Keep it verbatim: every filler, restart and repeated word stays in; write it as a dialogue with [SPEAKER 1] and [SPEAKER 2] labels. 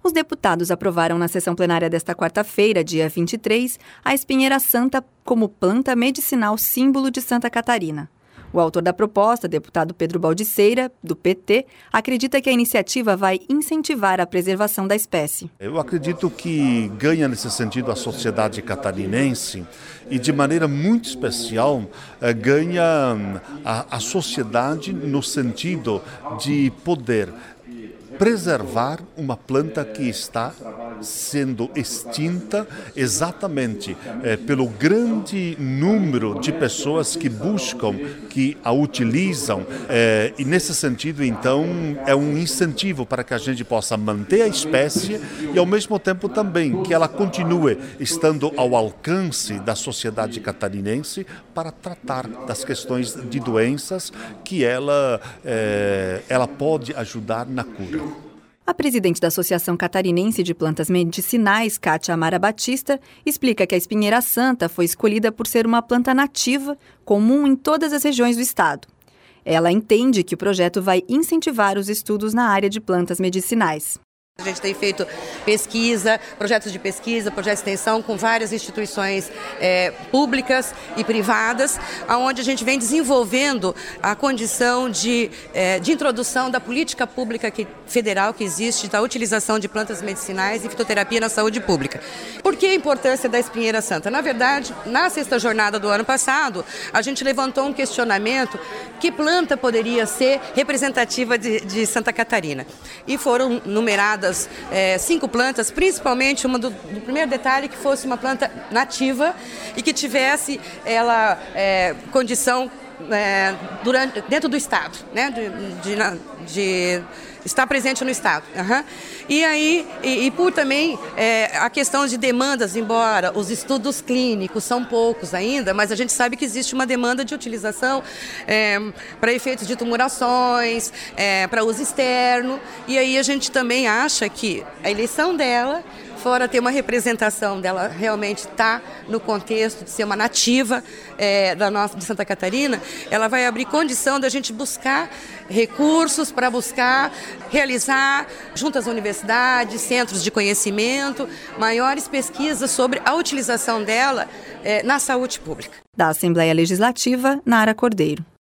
[SPEAKER 1] Os deputados aprovaram na sessão plenária desta quarta-feira, dia vinte e três, a espinheira santa como planta medicinal símbolo de Santa Catarina. O autor da proposta, deputado Pedro Baldiceira, do P T, acredita que a iniciativa vai incentivar a preservação da espécie.
[SPEAKER 2] Eu acredito que ganha nesse sentido a sociedade catarinense e, de maneira muito especial, ganha a, a sociedade no sentido de poder preservar uma planta que está sendo extinta exatamente é, pelo grande número de pessoas que buscam, que a utilizam, é, e nesse sentido, então, é um incentivo para que a gente possa manter a espécie e, ao mesmo tempo, também que ela continue estando ao alcance da sociedade catarinense para tratar das questões de doenças que ela, é, ela pode ajudar na cura.
[SPEAKER 1] A presidente da Associação Catarinense de Plantas Medicinais, Kátia Amara Batista, explica que a espinheira santa foi escolhida por ser uma planta nativa, comum em todas as regiões do estado. Ela entende que o projeto vai incentivar os estudos na área de plantas medicinais.
[SPEAKER 3] A gente tem feito pesquisa, projetos de pesquisa, projetos de extensão com várias instituições é, públicas e privadas, onde a gente vem desenvolvendo a condição de, é, de introdução da política pública que, federal que existe da utilização de plantas medicinais e fitoterapia na saúde pública. Por que a importância da espinheira santa? Na verdade, na sexta jornada do ano passado, a gente levantou um questionamento: que planta poderia ser representativa de, de Santa Catarina? E foram numeradas É, cinco plantas, principalmente uma do, do primeiro detalhe, que fosse uma planta nativa e que tivesse ela é, condição é, durante, dentro do estado, né, de, de, de estar presente no estado. Uhum. E aí, e, e por também é, a questão de demandas, embora os estudos clínicos são poucos ainda, mas a gente sabe que existe uma demanda de utilização é, para efeitos de tumurações, é, para uso externo, e aí a gente também acha que a eleição dela, fora ter uma representação dela realmente estar tá no contexto de ser uma nativa é, da nossa, de Santa Catarina, ela vai abrir condição da gente buscar recursos para buscar realizar, junto às universidades, centros de conhecimento, maiores pesquisas sobre a utilização dela é, na saúde pública.
[SPEAKER 1] Da Assembleia Legislativa, Nara Cordeiro.